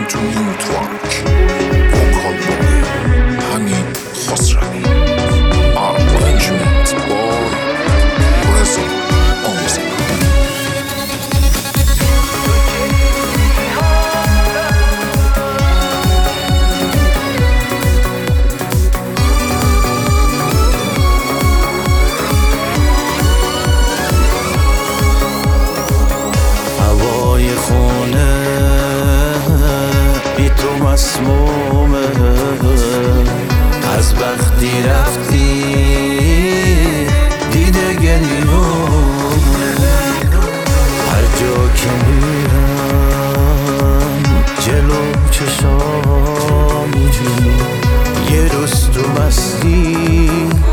تو نیوتورک وکال بای حمید خسروی ارنجمنت بای رضا آموزگار. هوای خونه بی تو مسمومه، از وقتی رفتی دیده گریومه. هر جا که میرم جلو چشامی یه روز تو مستی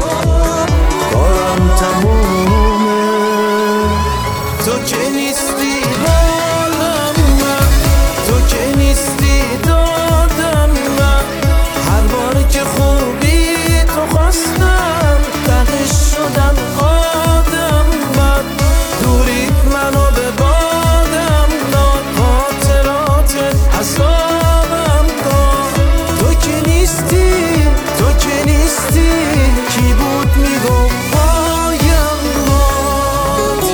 کارم تمومه. تو که نیستی حالم من، تو که نیستی دادم من. هر بار که خوبی تو خواستم تهش شدم آدم من. دوریت منو به بادم داد، خاطرات حسابم داد. تو که نیستی، تو که نیستی، کی بود میگفت پایم باد.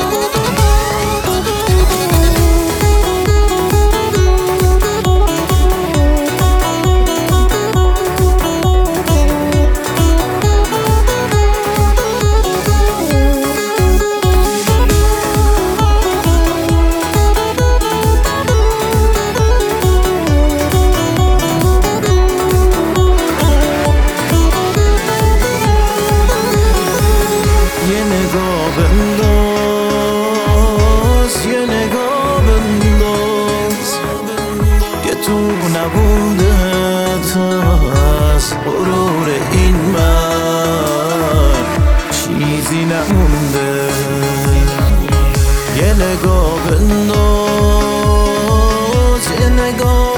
یه نگاه بنداز، یه نگاه بنداز که تو نبودت از غرور این من چیزی نمونده. یه نگاه بنداز، یه نگاه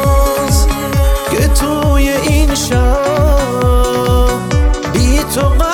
بنداز که توی این شب بی تو